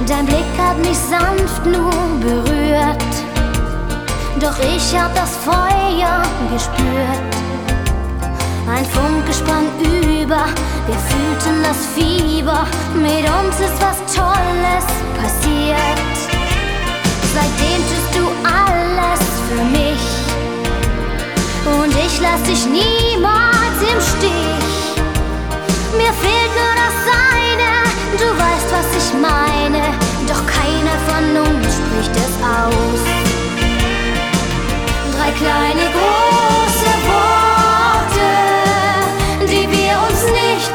Dein Blick hat mich sanft nur berührt, doch ich hab das Feuer gespürt. Ein Funke sprang über, wir fühlten das Fieber. Mit uns ist was Tolles passiert. Seitdem tust du alles für mich und ich lass dich niemals im Stich. Mir fehlt nur das eine, du weißt, was ich meine, doch keiner von uns spricht es aus. Drei kleine